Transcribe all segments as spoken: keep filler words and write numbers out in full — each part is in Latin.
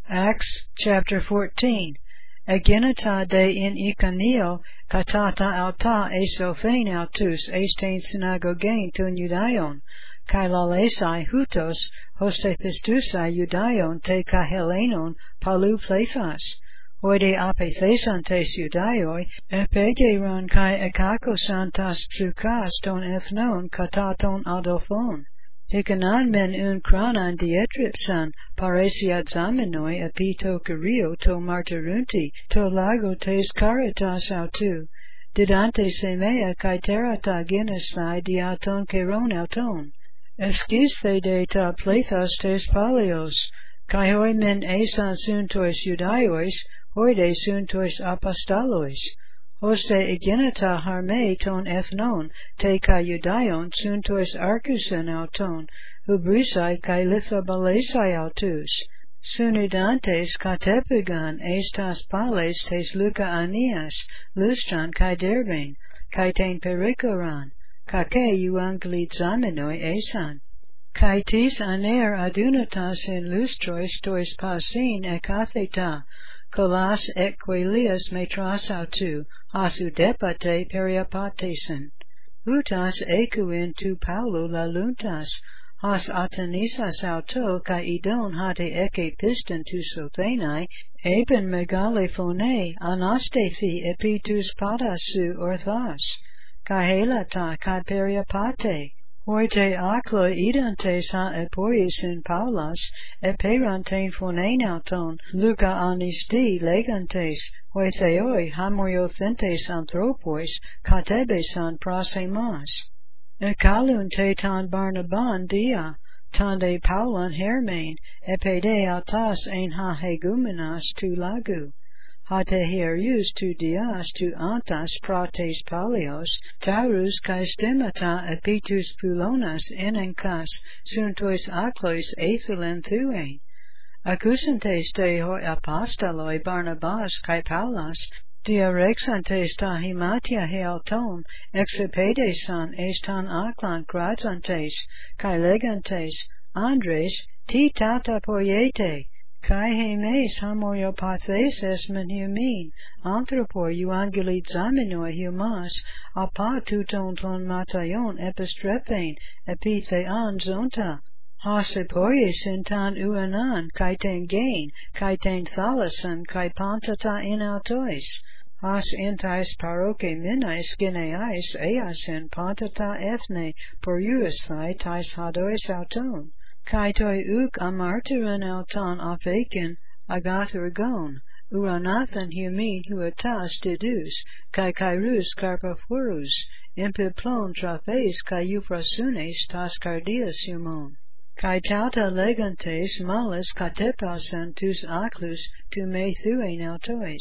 Acts chapter fourteen. Eginata de in Iconio, katata alta esophain autus estain synagogain tun Judaion, kai lalesai hutos, hoste pistusai Judaion te kahelenon palu plethas, oide apethesantes Judaioi, epegeron kai ekakosantas psukas ton ethnon kataton adophon. Hikanan men un kranan dietripsan, paresiat zamenoi epito cario to martirunti, to lago tes caritas autu, didante semea caeterata genesai diaton keron auton, esquiste de ta plethas tes palios, kai hoi men esan suntois Judaiois, hoide suntois apostolois, hoste eginata harme ton ethnon, te kai Judaion suntois arcusen auton, hubrisai kai lithobalesai autus, sunidantes katepigan estas pales tes Luca Anias, lustran kai derbain, kai ten pericoran, kake euangelit zamenoi esan. Kai tis aner adunatas in lustrois tois pasin ekatheta, kolas equilias metras autu, hasu depate periapatesen. Utas ecuin tu paulo laluntas, has atenisas auto kai idon hate eke piston tu sothenai, eben megale phone anastethi epitus padasu orthas, kai helata kai periapate. Hoite aklo idantes ha epois in paulas, eperantein phonein auton, Luca anis di legantes, hoitheoi hamoiothentes anthropois, katebesan prasemas. Ekalun te tan Barnaban dia, tande paulan hermain, epede autas ein ha hegumenas tu lagu. Hate herius tu dias tu antas prates palios, taurus kai stemata epitus pulonas enenkas, suntois aklois ethilen thuein. Accusantes te hoi apostoloi Barnabas kai Paulas, diarexantes ta himatia healton, exepedesan estan aklan krazantes, kai legantes, Andres, ti tata poiete, kai hemes hamoiopathes esmen humin, anthropoi euangelit zamenoi humas, apa tuton ton matayon epistrepein, epithean zonta, has epoies in tan uanan, kai ten gain, kai ten thalasan, kai pantata in autois, has entais paroke minais geneais easin pantata ethne poruesthai tais hadois auton. Kai toi uk amartiran auton aphakin agathragon, uranathan humin huatas didus, kai kairus carpaphorus, impiplon traphes kai euphrasunes tas cardias humon. Kai tauta legantes malis katepasan tus aclus tu me thuein autois.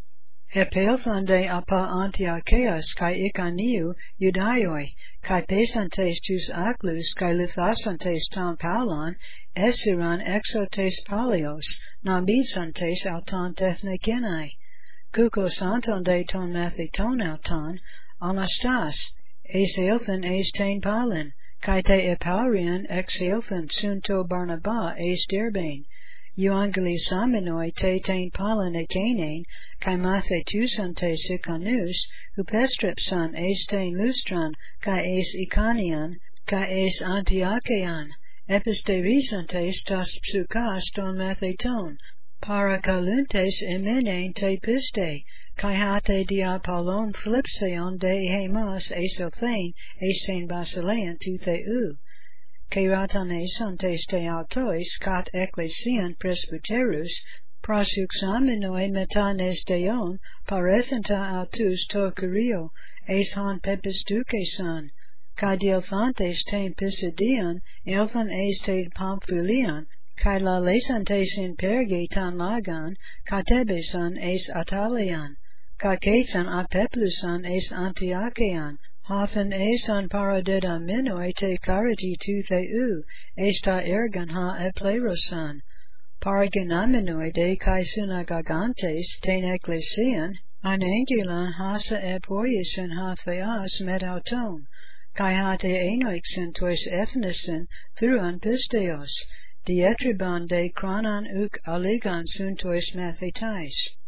Epelthande apa Antiocheas kai Iconiu Judaioi, kai pesantes tus aclus kai lithasantes tam Paulon, esiran exotes palios, nambisantes auton technicenai, kukos anton de ton mathiton auton, anastas, eseilthan es tain palin, kai te epaurian exeilthan sunto Barnaba es derbain, euangelisamenoi te tain palin ekenein, kai mathe tusante sicanus, hupestripsan es tain lustran, kai es Iconian, kai es Antiochean, episterisantes tas psukas ton matheton, parakaluntes emenein te piste, kai hate dia palon flipseon de hemas esothain esein basilean tu theu. Keratanesantes te autois kat ecclesian presbyterus, prosuxamenoi metanes deon, parethenta autus to curio, es han pepistucesan, kai dielthantes ten pisidian, elthan es te Pamphylian, kai lalesantes in perge tan lagan, katebesan es Atalian, kakethan apeplusan es Antiochean, Hothan esan paradeda minoi te cariti tu theu, esta ergan ha eplerosan, paraginaminoi de kai synagogantes ten ecclesian, anangulan hasa epoiesen ha theas met auton, kai hate enoixen tois ethnisen thuan pisteos, dietriban de chronon uk aligan suntois mathetais.